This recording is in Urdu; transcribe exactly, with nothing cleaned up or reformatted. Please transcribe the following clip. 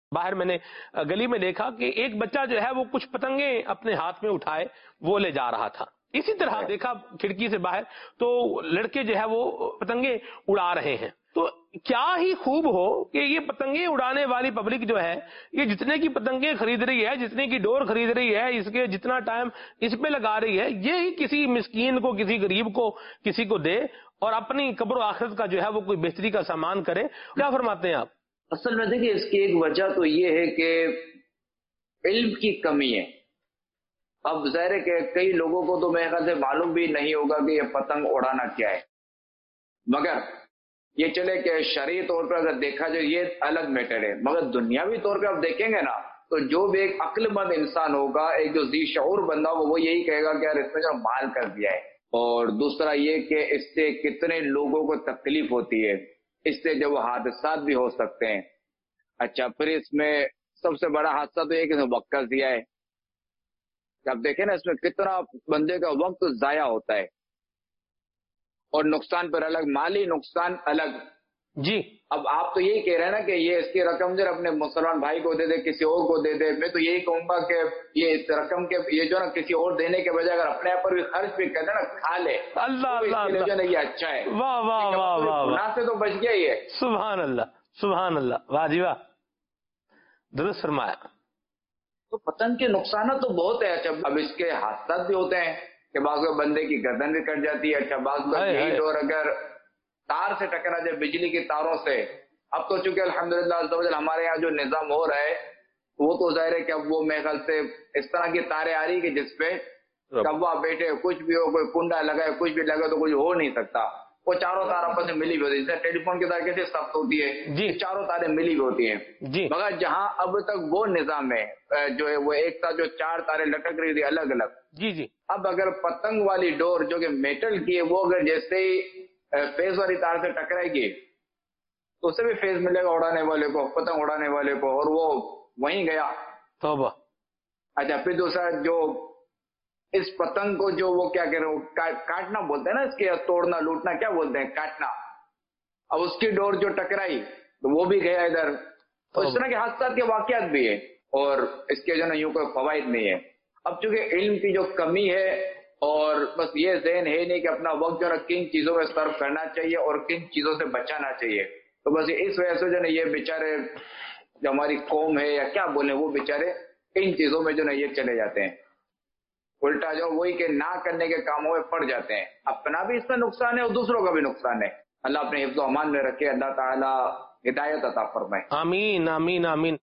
باہر میں نے گلی میں دیکھا کہ ایک بچہ جو ہے وہ کچھ پتنگیں اپنے ہاتھ میں اٹھائے وہ لے جا رہا تھا. اسی طرح دیکھا کھڑکی سے باہر تو لڑکے جو ہے وہ پتنگیں اڑا رہے ہیں. تو کیا ہی خوب ہو کہ یہ پتنگیں اڑانے والی پبلک جو ہے یہ جتنے کی پتنگیں خرید رہی ہے، جتنے کی ڈور خرید رہی ہے، اس کے جتنا ٹائم اس پہ لگا رہی ہے، یہ کسی مسکین کو، کسی غریب کو، کسی کو دے اور اپنی قبر و آخرت کا جو ہے وہ کوئی بہتری کا سامان کرے. کیا فرماتے ہیں آپ؟ اصل میں دیکھیے اس کی ایک وجہ تو یہ ہے کہ علم کی کمی ہے. اب ظاہر ہے کہ کئی لوگوں کو تو میرے خیال سے معلوم بھی نہیں ہوگا کہ یہ پتنگ اڑانا کیا ہے، مگر یہ چلے کہ شرعی طور پر اگر دیکھا جائے یہ الگ میٹر ہے، مگر دنیاوی طور پہ آپ دیکھیں گے نا تو جو بھی ایک عقل مند انسان ہوگا، ایک جو ذی شعور بندہ ہوگا، وہ یہی کہے گا کہ یار اس میں جو مال کر دیا ہے. اور دوسرا یہ کہ اس سے کتنے لوگوں کو تکلیف ہوتی ہے، اس سے جو حادثات بھی ہو سکتے ہیں. اچھا پھر اس میں سب سے بڑا حادثہ تو یہ کہ وقت کا ضیاع ہے. اب دیکھیں نا اس میں کتنا بندے کا وقت ضائع ہوتا ہے، اور نقصان پر الگ، مالی نقصان الگ. جی اب آپ تو یہی کہہ رہے ہیں نا کہ یہ اس کی رقم جو اپنے مسلمان بھائی کو دے دے، کسی اور کو دے دے. میں تو یہی کہوں گا کہ یہ اس رقم کے یہ جو نا کسی اور دینے کے بجائے اگر اپنے پر بھی خرچ بھی کر دے نا، کھا لے، اللہ اللہ جو نا یہ اچھا ہے. واہ واہ واہ واہ گناہ سے تو بچ گیا ہی ہے. سبحان اللہ سبحان اللہ، واہ جی واہ، درست فرمایا. تو پتنگ کے نقصانات تو بہت ہے. اچھا اب اس کے حادثات بھی ہوتے ہیں کہ بعض بندے کی گردن بھی کٹ جاتی ہے. اچھا بعض ہیٹ اور اگر تار سے ٹکرا جائے بجلی کی تاروں سے. اب تو چونکہ الحمدللہ عزوجل ہمارے یہاں جو نظام ہو رہا ہے وہ تو ظاہر ہے کہ اب وہ میرے خیال سے اس طرح کی تاریں آ رہی کہ جس پہ کوا بیٹھے کچھ بھی ہو، کوئی کنڈا لگائے کچھ بھی لگائے تو کچھ ہو نہیں سکتا. وہ چاروں تار آپس میں ملی ہوئی ہوتی ہے، ٹیلی فون کی تار کیسے ثبت ہوتی ہے جی، چاروں تاریں ملی ہوئی ہوتی ہیں. جی مگر جہاں اب تک وہ نظام ہے جو ہے وہ ایک ساتھ جو چار تاریں لٹک رہی تھی الگ الگ. جی جی اب اگر پتنگ والی ڈور جو کہ میٹل کی ہے وہ اگر جیسے ہی فیز والی تار سے ٹکرائے گی تو اسے بھی فیز ملے گا اڑانے والے کو، پتنگ اڑانے والے کو، اور وہ وہیں گیا. توبہ. اچھا پھر دوسرا جو اس پتنگ کو جو وہ کیا کہہ رہے ہیں کاٹنا بولتے ہیں نا، اس کے توڑنا لوٹنا کیا بولتے ہیں، کاٹنا. اب اس کی ڈور جو ٹکرائی تو وہ بھی گیا ادھر. اور اس طرح کے حادثات کے واقعات بھی ہیں اور اس کے جو نا یوں کوئی فوائد نہیں ہے. اب چونکہ علم کی جو کمی ہے اور بس یہ ذہن ہے نہیں کہ اپنا وقت جو ہے کن چیزوں میں صرف کرنا چاہیے اور کن چیزوں سے بچانا چاہیے، تو بس اس وجہ سے جو نا یہ بیچارے جو ہماری قوم ہے یا کیا بولیں وہ بیچارے ان چیزوں میں جو نا یہ چلے جاتے ہیں، الٹا جو وہی کہ نہ کرنے کے کاموں میں پڑ جاتے ہیں. اپنا بھی اس میں نقصان ہے اور دوسروں کا بھی نقصان ہے. اللہ اپنے حفظ و امان میں رکھے، اللہ تعالی ہدایت عطا فرمائے. آمین آمین آمین.